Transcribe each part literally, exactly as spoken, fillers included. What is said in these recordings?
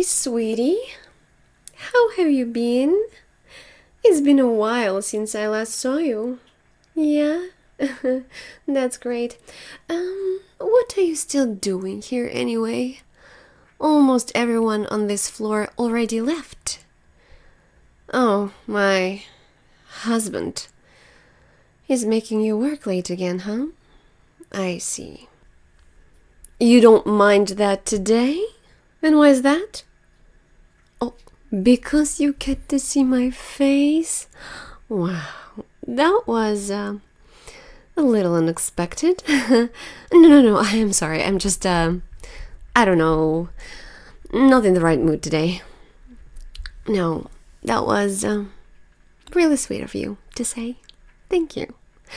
sweetie. How have you been? It's been a while since I last saw you. Yeah? That's great. Um, what are you still doing here anyway? Almost everyone on this floor already left. Oh, my husband. He's making you work late again, huh? I see. You don't mind that today? And why is that? Oh, because you get to see my face? Wow, that was uh, a little unexpected. no, no, no, I am sorry. I'm just, uh, I don't know, not in the right mood today. No, that was uh, really sweet of you to say. Thank you.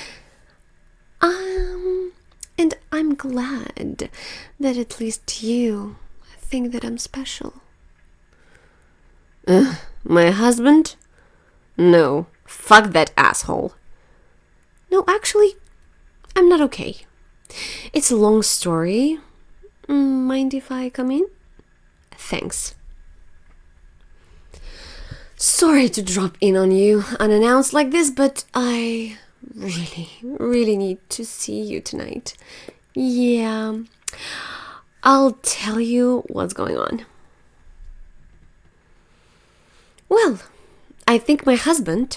Um, and I'm glad that at least you think that I'm special. Uh, my husband? No, fuck that asshole. No, actually, I'm not okay. It's a long story. Mind if I come in? Thanks. Sorry to drop in on you unannounced like this, but I really, really need to see you tonight. Yeah, I'll tell you what's going on. Well, I think my husband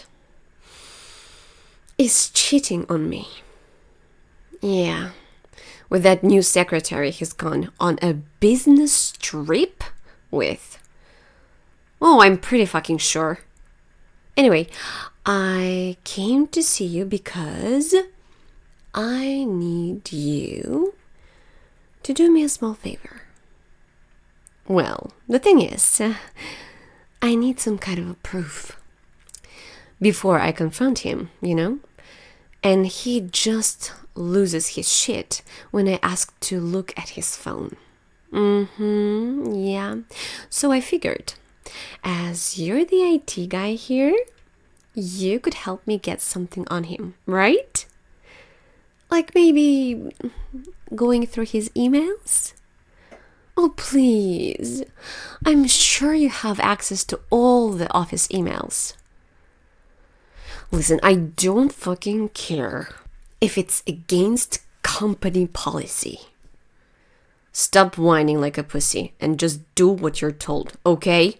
is cheating on me. Yeah, with that new secretary he's gone on a business trip with. Oh, I'm pretty fucking sure. Anyway, I came to see you because I need you to do me a small favor. Well, the thing is, uh, I need some kind of a proof before I confront him, you know? And he just loses his shit when I ask to look at his phone. Mm-hmm, yeah. So I figured, as you're the I T guy here, you could help me get something on him, right? Like maybe going through his emails? Oh, please. I'm sure you have access to all the office emails. Listen, I don't fucking care if it's against company policy. Stop whining like a pussy and just do what you're told, okay?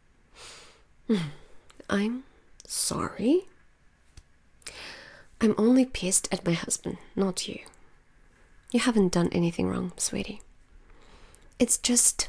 I'm sorry. I'm only pissed at my husband, not you. You haven't done anything wrong, sweetie. It's just,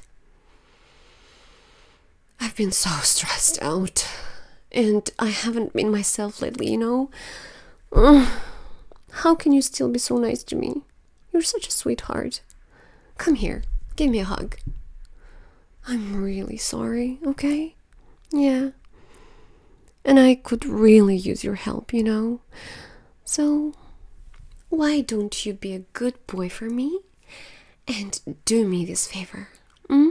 I've been so stressed out, and I haven't been myself lately, you know? Ugh. How can you still be so nice to me? You're such a sweetheart. Come here, give me a hug. I'm really sorry, okay? Yeah. And I could really use your help, you know? So, why don't you be a good boy for me and do me this favor? Mm?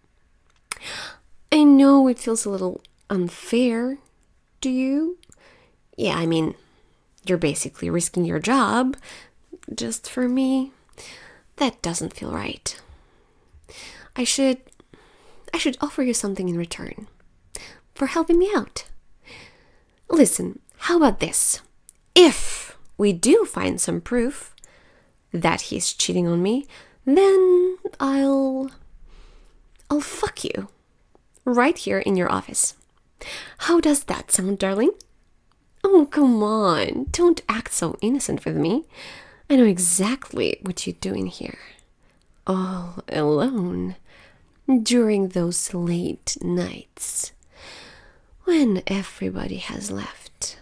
I know it feels a little unfair. Do you? Yeah, I mean, you're basically risking your job just for me. That doesn't feel right. I should I should offer you something in return for helping me out. Listen, how about this? If we do find some proof that he's cheating on me, then I'll I'll fuck you right here in your office. How does that sound, darling? Oh, come on. Don't act so innocent with me. I know exactly what you're doing here. All alone during those late nights when everybody has left.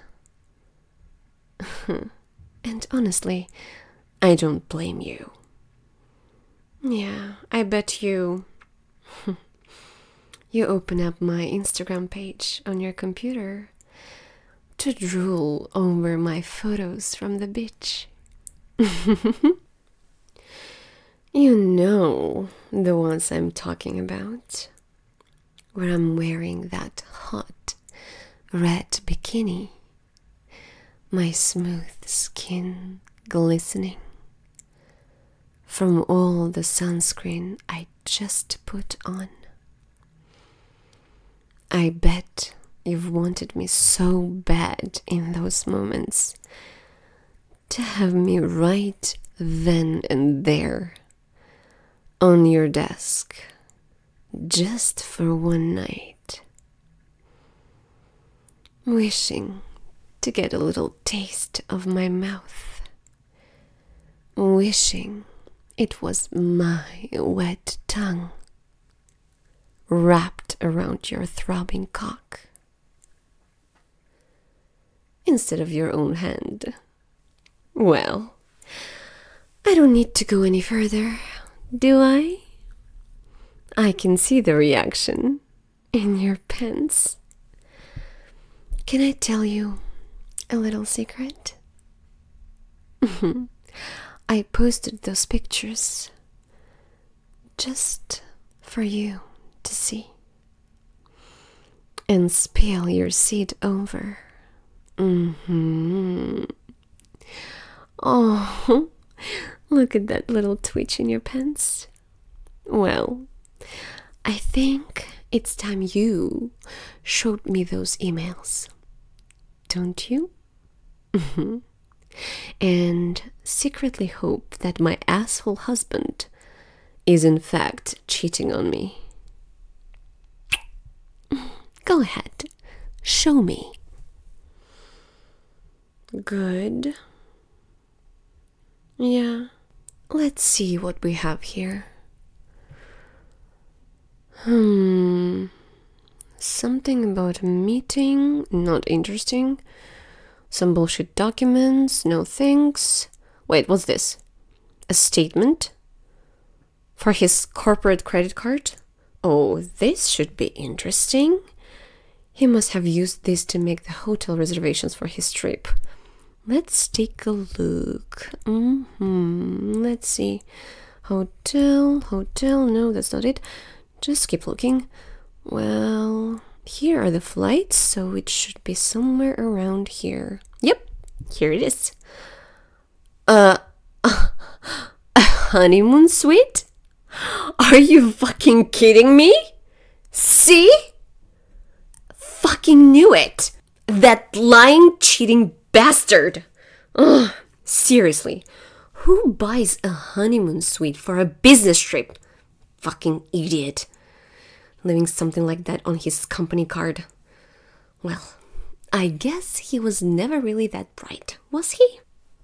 And honestly, I don't blame you. Yeah, I bet you you open up my Instagram page on your computer to drool over my photos from the beach. You know the ones I'm talking about, where I'm wearing that hot red bikini, my smooth skin glistening from all the sunscreen I just put on. I bet you've wanted me so bad in those moments to have me right then and there on your desk just for one night, wishing to get a little taste of my mouth, wishing it was my wet tongue wrapped around your throbbing cock instead of your own hand. Well, I don't need to go any further, do I? I can see the reaction in your pants. Can I tell you a little secret? I posted those pictures just for you to see and spill your seed over. Mm-hmm. Oh, look at that little twitch in your pants. Well, I think it's time you showed me those emails, don't you? And secretly hope that my asshole husband is in fact cheating on me. Go ahead, show me. Good. Yeah, let's see what we have here. Hmm. Something about a meeting, not interesting. Some bullshit documents, no thanks. Wait, what's this? A statement? For his corporate credit card? Oh, this should be interesting. He must have used this to make the hotel reservations for his trip. Let's take a look. Mm-hmm. Let's see. Hotel, hotel, no, that's not it. Just keep looking. Well, here are the flights, so it should be somewhere around here. Yep, here it is. Uh, a honeymoon suite? Are you fucking kidding me? See? Fucking knew it. That lying, cheating bastard. Ugh, seriously, who buys a honeymoon suite for a business trip? Fucking idiot. Leaving something like that on his company card. Well, I guess he was never really that bright, was he?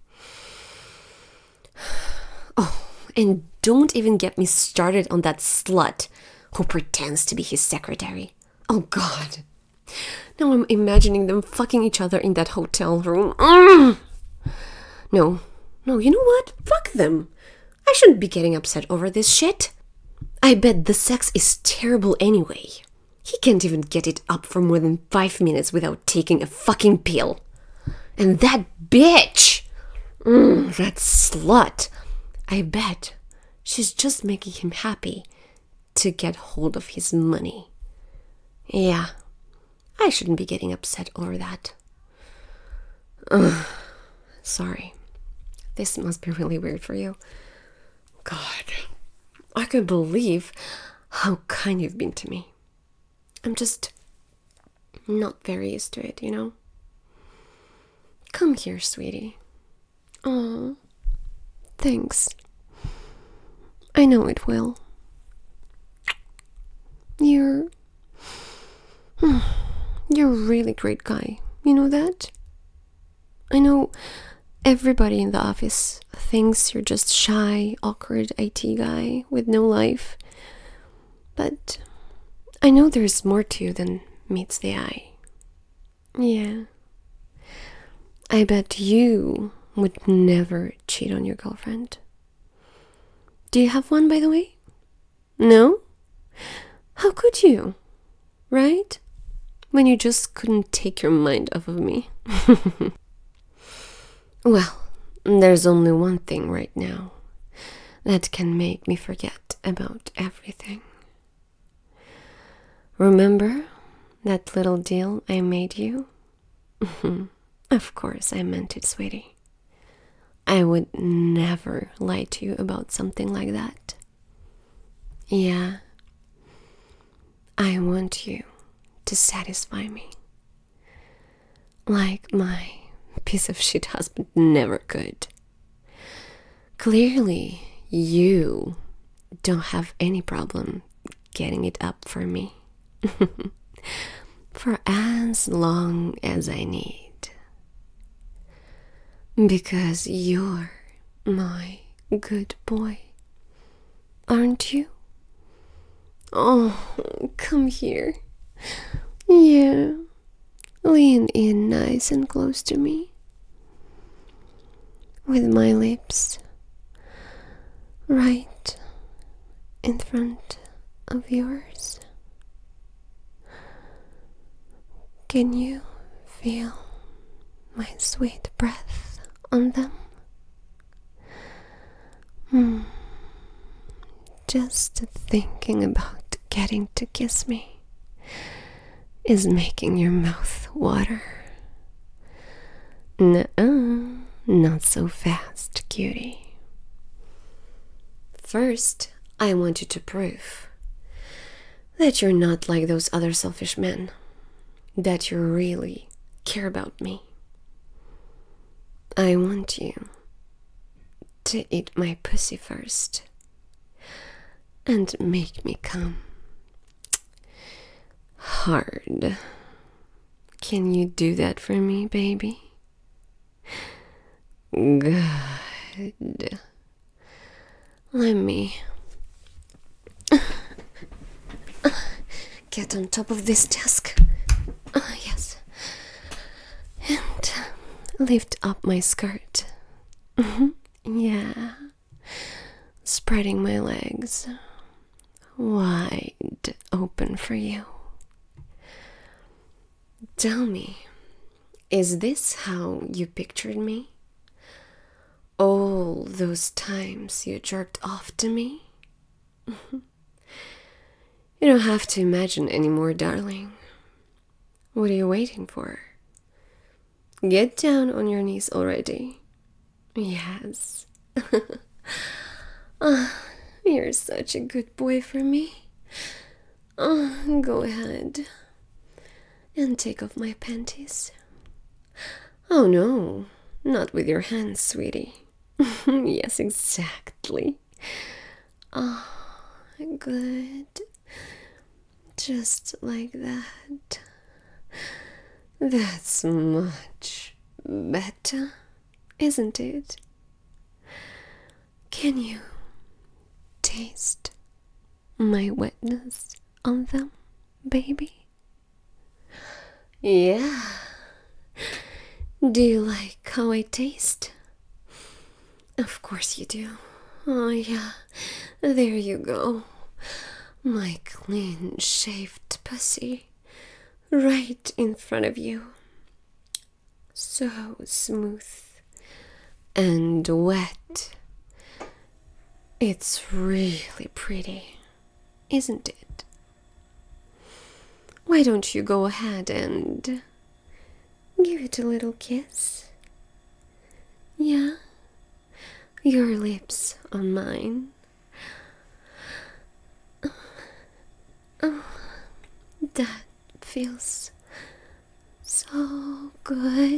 Oh, and don't even get me started on that slut who pretends to be his secretary. Oh God. Now I'm imagining them fucking each other in that hotel room. Mm. No, no, you know what? Fuck them. I shouldn't be getting upset over this shit. I bet the sex is terrible anyway. He can't even get it up for more than five minutes without taking a fucking pill. And that bitch, mm, that slut, I bet she's just making him happy to get hold of his money. Yeah, I shouldn't be getting upset over that. Ugh, sorry. This must be really weird for you. God, I can't believe how kind you've been to me. I'm just not very used to it, you know? Come here, sweetie. Oh, thanks. I know it will. You're... You're a really great guy. You know that? I know everybody in the office thinks you're just shy, awkward I T guy with no life. But I know there's more to you than meets the eye. Yeah. I bet you would never cheat on your girlfriend. Do you have one, by the way? No? How could you? Right? When you just couldn't take your mind off of me. Well, there's only one thing right now that can make me forget about everything. Remember that little deal I made you? Of course I meant it, sweetie. I would never lie to you about something like that. Yeah. I want you to satisfy me. Like my piece of shit husband never could. Clearly, you don't have any problem getting it up for me. For as long as I need. Because you're my good boy, aren't you? Oh, come here. Yeah, lean in nice and close to me. With my lips right in front of yours. Can you feel my sweet breath on them? Hmm. Just thinking about getting to kiss me is making your mouth water. Nuh-uh, not so fast, cutie. First, I want you to prove that you're not like those other selfish men, that you really care about me. I want you to eat my pussy first and make me come hard. Can you do that for me, baby? Good. Let me get on top of this desk. Ah, yes. And lift up my skirt. Yeah. Spreading my legs wide open for you. Tell me, is this how you pictured me? All those times you jerked off to me? You don't have to imagine anymore, darling. What are you waiting for? Get down on your knees already. Yes. Oh, you're such a good boy for me. Oh, go ahead and take off my panties. Oh no, not with your hands, sweetie. Yes, exactly. Oh, good. Just like that. That's much better, isn't it? Can you taste my wetness on them, baby? Yeah. Do you like how I taste? Of course you do. Oh yeah, there you go. My clean shaved pussy right in front of you. So smooth and wet. It's really pretty, isn't it? Why don't you go ahead and give it a little kiss? Yeah? Your lips on mine. Oh, that feels so good.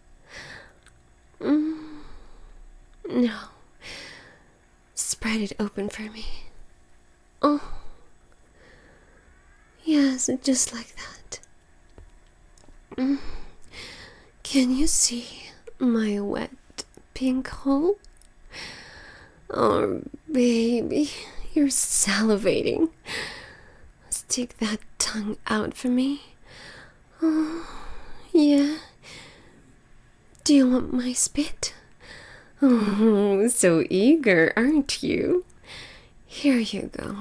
Mm. No. Spread it open for me. Oh. Yes, just like that. Mm. Can you see my wet pink hole? Oh, baby, you're salivating. Stick that tongue out for me. Oh, yeah. Do you want my spit? Oh, so eager, aren't you? Here you go.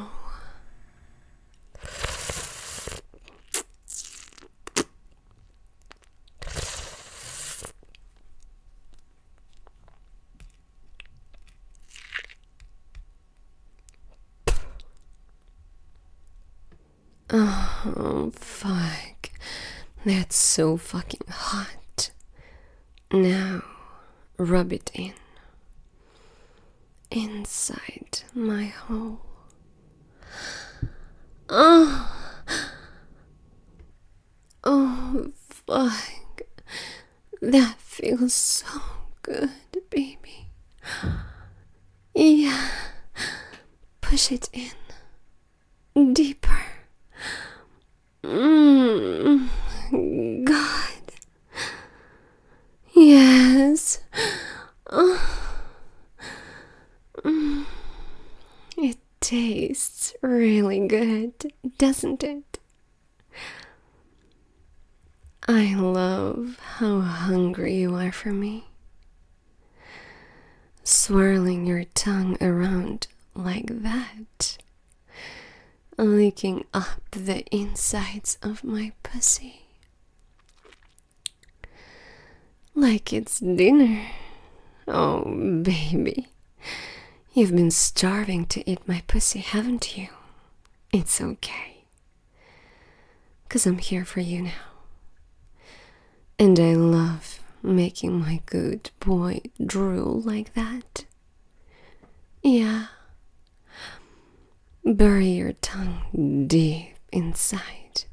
Oh, fuck. That's so fucking hot. Now, rub it in. Inside my hole. Oh. fuck. That feels so good, baby. Yeah. Push it in. Deeper. Mm. God. Yes. Oh. Mm. It tastes really good, doesn't it? I love how hungry you are for me. Swirling your tongue around like that. Licking up the insides of my pussy. Like it's dinner. Oh, baby. You've been starving to eat my pussy, haven't you? It's okay. 'Cause I'm here for you now. And I love making my good boy drool like that. Yeah. Bury your tongue deep inside.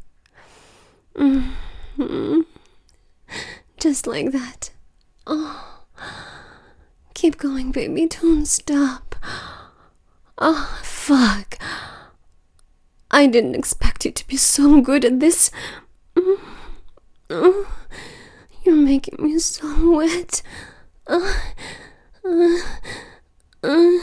Mm-hmm. Just like that. Oh. Keep going, baby. Don't stop. Oh, fuck. I didn't expect you to be so good at this. Oh, you're making me so wet. Uh, uh, uh.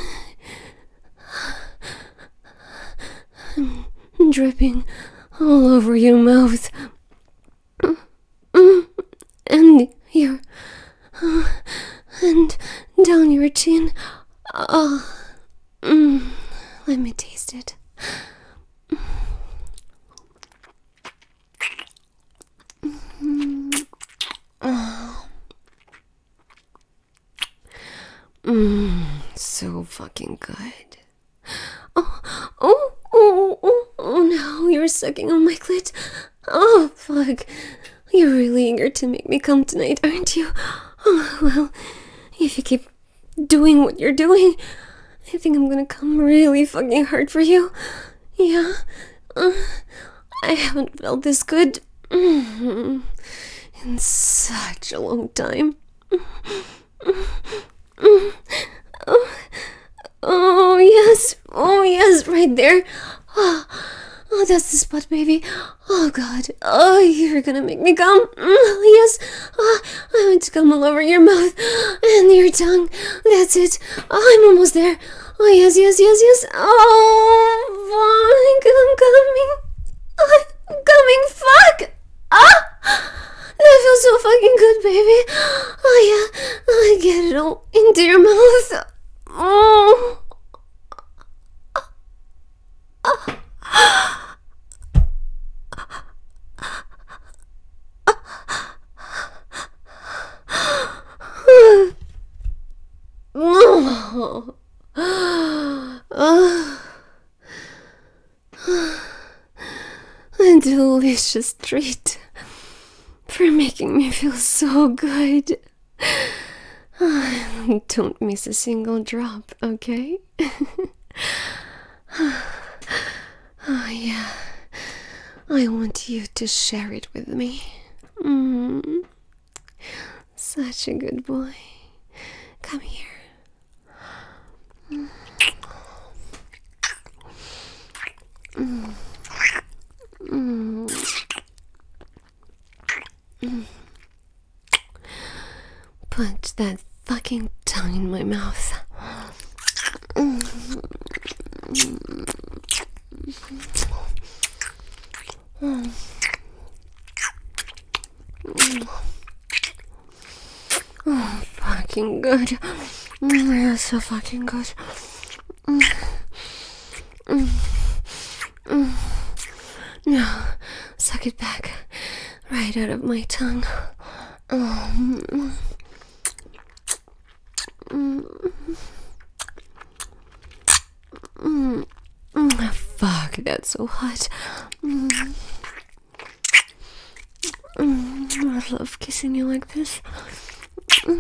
I'm dripping all over your mouth. And your... Uh, and down your chin. Oh, mm, let me taste it. Oh. Mm, so fucking good. Oh, oh, oh, oh, oh no, you're sucking on my clit. Oh, fuck. You're really eager to make me come tonight, aren't you? Oh, well, if you keep doing what you're doing, I think I'm gonna come really fucking hard for you. Yeah. Uh, I haven't felt this good in such a long time. Oh, oh yes, oh yes, right there. Oh, oh, that's the spot, baby. Oh god, oh, you're gonna make me come. Mm, yes, oh, I want to come all over your mouth and your tongue. That's it. Oh, I'm almost there. Oh yes, yes, yes, yes. Oh, fuck, I'm coming. I'm coming. Fuck. Ah. That feels so fucking good, baby. Oh yeah, I get it all into your mouth. Oh. Oh. A delicious treat for making me feel so good. Don't miss a single drop, okay? Oh yeah, I want you to share it with me. Mm. Such a good boy. Come here. Mm. Mm. Mm. Mm. Put that fucking tongue in my mouth. Mm. Mm. Mm. Oh, fucking good. Mm, you're so fucking good. Mm. Mm. Mm. No, suck it back. Right out of my tongue. Oh. Mm. Mm. Mm. Mm. Fuck, that's so hot. Mm. Mm. I love kissing you like this. Mm.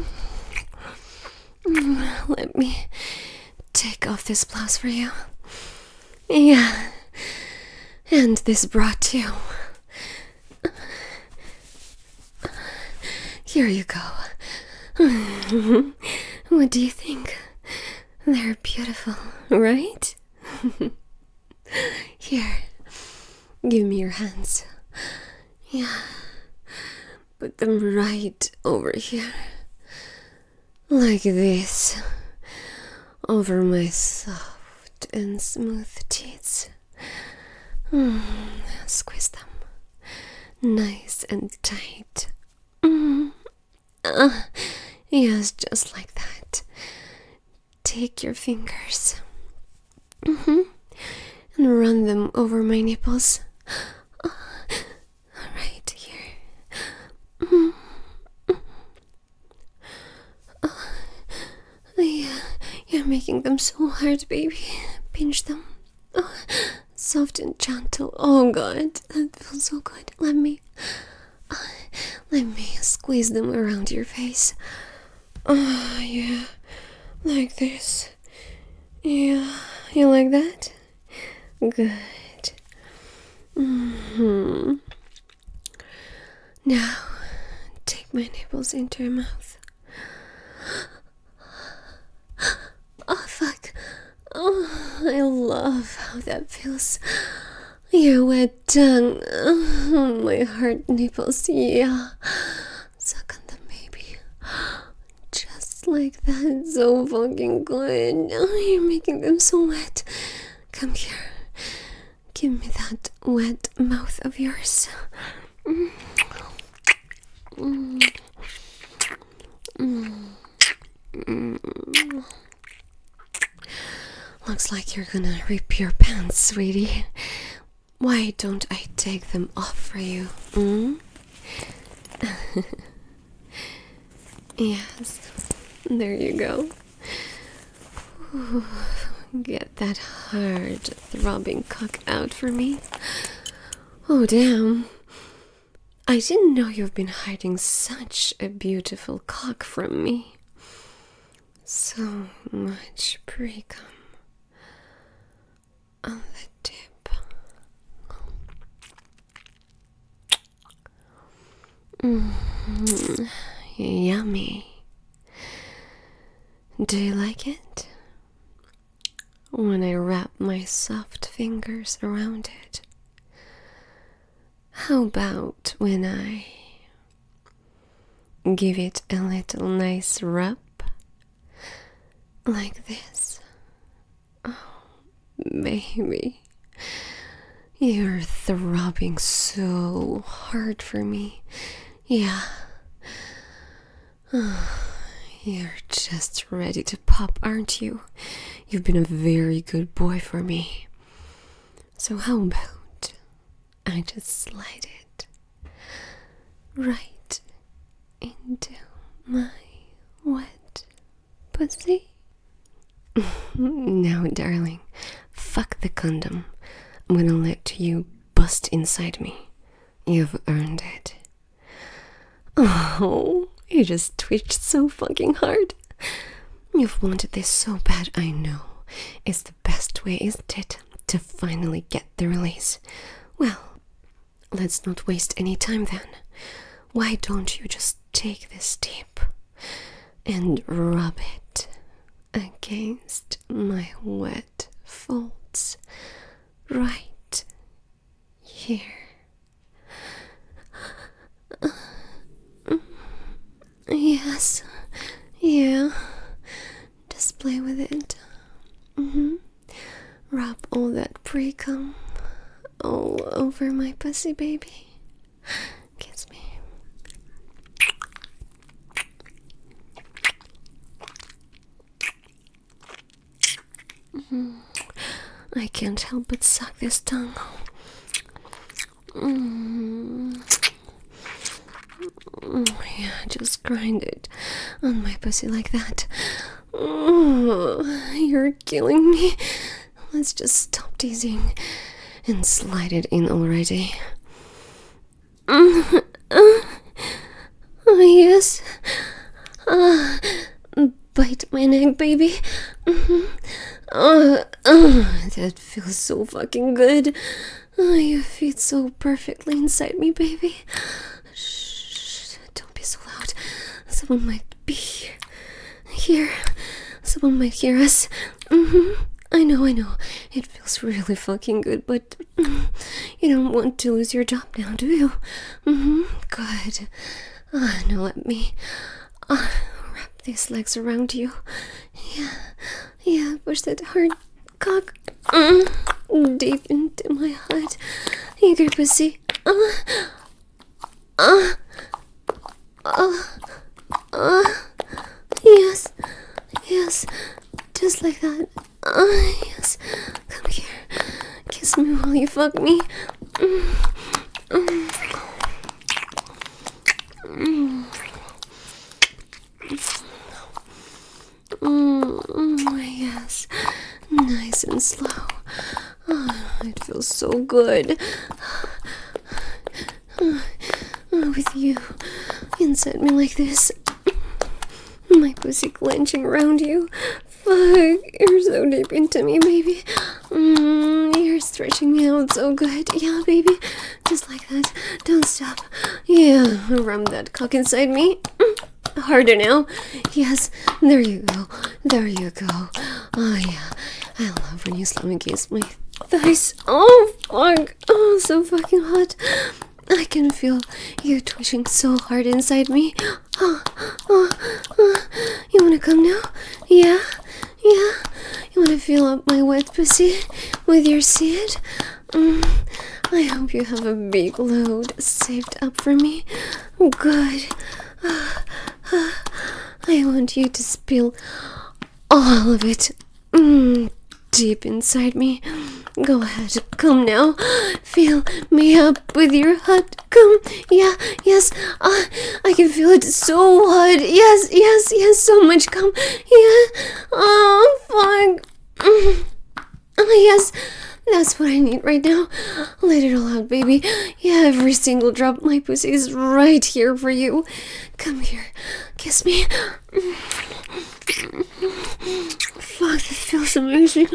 Mm. Let me take off this blouse for you. Yeah. And this bra too. here you go. What do you think? They're beautiful, right? Here, give me your hands. Yeah, put them right over here. Like this. Over my soft and smooth teeth. Mm, squeeze them. Nice and tight. Mm. Uh, yes, just like that. Take your fingers. Mm-hmm. And run them over my nipples. Uh, right here. Mm. Uh, yeah, you're making them so hard, baby. Pinch them. Oh, soft and gentle. Oh god, that feels so good. Let me, uh, let me squeeze them around your face. Oh yeah, like this. Yeah, you like that? Good. Mm-hmm. Now, take my nipples into your mouth. Oh fuck. Oh, I love how that feels. Your wet tongue on my hard nipples, yeah. Suck on them, baby. Just like that, so fucking good. Oh, you're making them so wet. Come here. Give me that wet mouth of yours. Mm. Mm. Mm. Mm. Looks like you're gonna rip your pants, sweetie. Why don't I take them off for you? Mm? Yes, there you go. Ooh, get that hard, throbbing cock out for me. Oh, damn. I didn't know you've been hiding such a beautiful cock from me. So much pre-cum on the tip. Mm-hmm. Yummy. Do you like it? When I wrap my soft fingers around it? How about when I give it a little nice rub? Like this? Oh, baby. You're throbbing so hard for me. Yeah. Oh, you're just ready to pop, aren't you? You've been a very good boy for me. So how about I just slide it right into my wet pussy? Now, darling, fuck the condom. I'm gonna let you bust inside me. You've earned it. Oh, you just twitched so fucking hard. You've wanted this so bad, I know. It's the best way, isn't it, to finally get the release? Well, let's not waste any time then. Why don't you just take this tip and rub it against my wet folds right here. Yes, yeah, just play with it. Mm-hmm. Rub all that pre-cum all over my pussy, baby. Kiss me. Mm-hmm. I can't help but suck this tongue. Mm. Yeah, just grind it on my pussy like that. Oh, you're killing me. Let's just stop teasing and slide it in already. Uh, uh, oh, yes. Uh, bite my neck, baby. Mm-hmm. Uh, uh, that feels so fucking good. Uh, you fit so perfectly inside me, baby. Shh, don't be so loud. someone might be here. Someone might hear us. Mm-hmm. I know, I know. It feels really fucking good, but mm, you don't want to lose your job now, do you? Mm-hmm. Good. Ah, now let me uh, wrap these legs around you. Yeah, yeah, push that hard cock mm, deep into my heart. Eager pussy. Uh, uh, uh, uh, yes, yes, just like that. Uh, yes, come here. Kiss me while you fuck me. Mm, mm, mm. Mm, yes, nice and slow. Oh, it feels so good. Oh, with you inside me like this. My pussy clenching around you. Fuck, you're so deep into me, baby. Mm, you're stretching me out so good. Yeah, baby. Just like that. Don't stop. Yeah, ram that cock inside me. Harder now. Yes, there you go. There you go. Oh, yeah. I love when you slow me kiss my thighs. Oh, fuck. Oh, so fucking hot. I can feel you twitching so hard inside me. Oh, oh, oh. You wanna come now? Yeah? Yeah? You wanna fill up my wet pussy with your seed? Mm, I hope you have a big load saved up for me. Good. I want you to spill all of it mm, deep inside me. Go ahead, come now. Fill me up with your hot cum. Yeah, yes, uh, I can feel it so hot. Yes, yes, yes, so much cum. Yeah, oh, fuck. Mm. Oh, yes, that's what I need right now. Let it all out, baby. Yeah, every single drop of my pussy is right here for you. Come here, kiss me. Fuck, this feels amazing.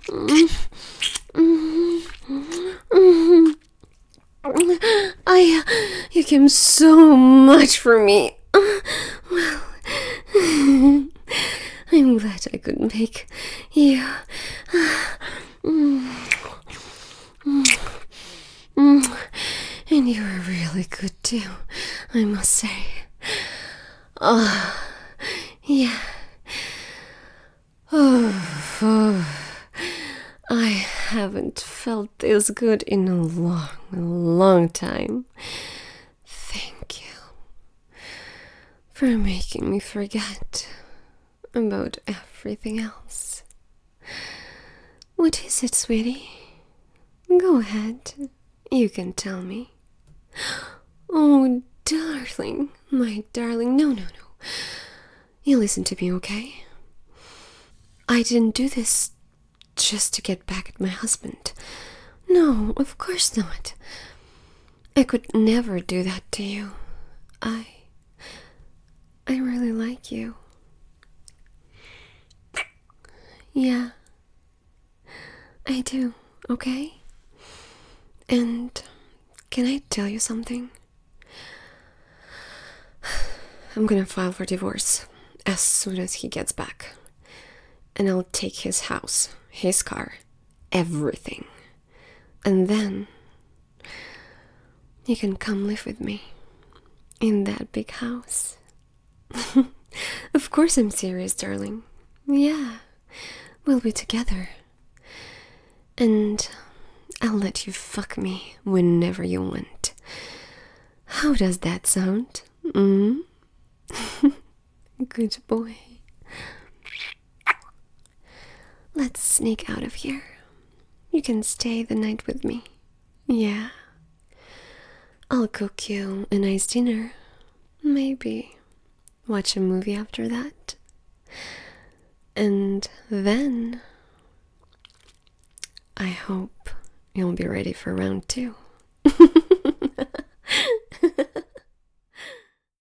I, uh, you came so much for me. Well, I'm glad I could make you. And you were really good too, I must say. Oh, yeah. Oh, oh, I haven't felt this good in a long, long time. Thank you for making me forget about everything else. What is it, sweetie? Go ahead. You can tell me. Oh, darling, my darling. No, no, no. You listen to me, okay? I didn't do this just to get back at my husband. No, of course not. I could never do that to you. I... I really like you. Yeah. I do, okay? And can I tell you something? I'm gonna file for divorce as soon as he gets back. And I'll take his house, his car, everything. And then you can come live with me in that big house. Of course I'm serious, darling. Yeah, we'll be together. And I'll let you fuck me whenever you want. How does that sound? Mm? Good boy. Let's sneak out of here. You can stay the night with me. Yeah. I'll cook you a nice dinner. Maybe watch a movie after that. And then I hope you'll be ready for round two.